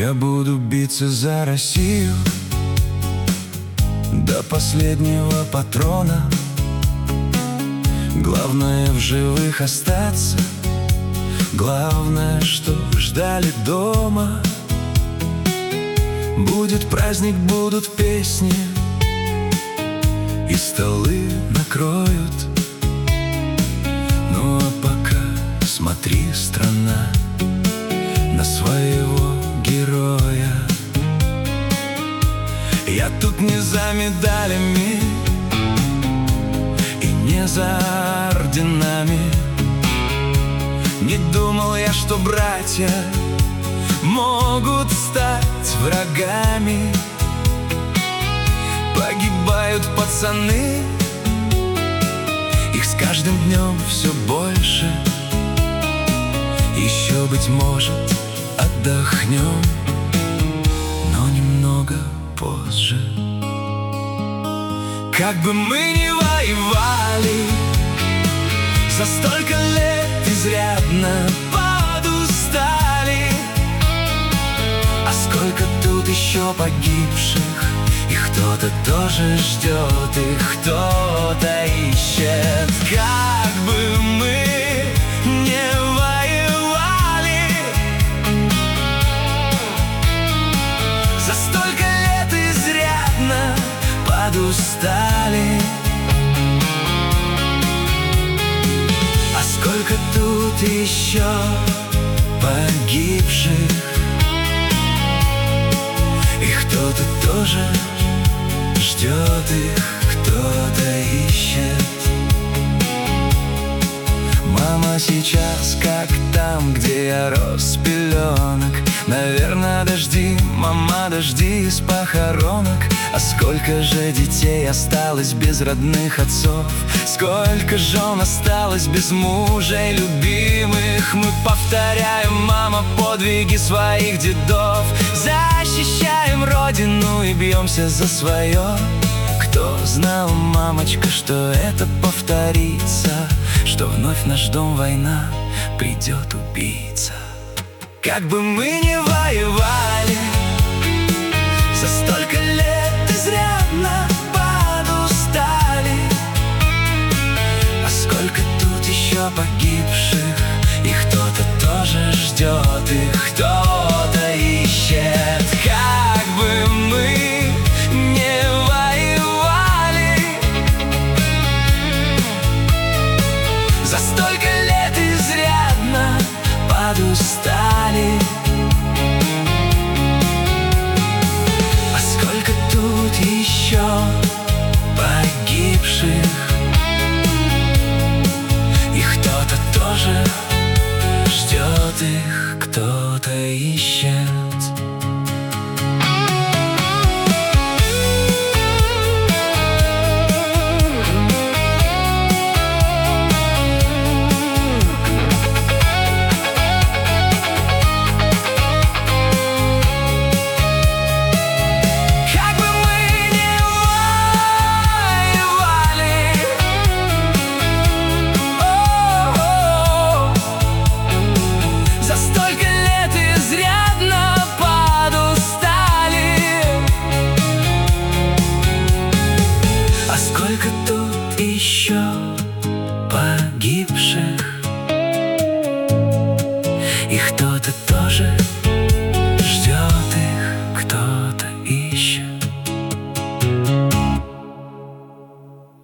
Я буду биться за Россию до последнего патрона. Главное в живых остаться, главное, что ждали дома. Будет праздник, будут песни, и столы накроют. Ну а пока смотри, страна, на своего героя. Я тут не за медалями и не за орденами. Не думал я, что братья могут стать врагами. Погибают пацаны, их с каждым днем все больше. Еще, быть может, отдохнем, но немного позже. Как бы мы ни воевали, за столько лет изрядно подустали. А сколько тут еще погибших, и кто-то тоже ждет, и кто-то ищет. Как бы мы не воевали, за столько лет изрядно подустали. А сколько тут еще погибших, и кто-то тоже ждет их, кто-то ищет. Мама сейчас как там, где я рос с пеленок. Наверное, дожди, мама, дожди из похоронок. А сколько же детей осталось без родных отцов, сколько жен осталось без мужей любимых. Мы повторяем, мама, подвиги своих дедов, защищаем родину и бьемся за свое. Кто знал, мамочка, что это повторится, что вновь в наш дом война придет убийца. Как бы мы ни воевали, за столько лет изрядно подустали. А сколько тут еще погибших, и кто-то тоже ждет, и кто-то ищет. Как бы мы не воевали, за столько лет изрядно подустали. А сколько тут еще погибших, и кто-то тоже ждет их, кто-то ищет. А сколько тут еще погибших, и кто-то тоже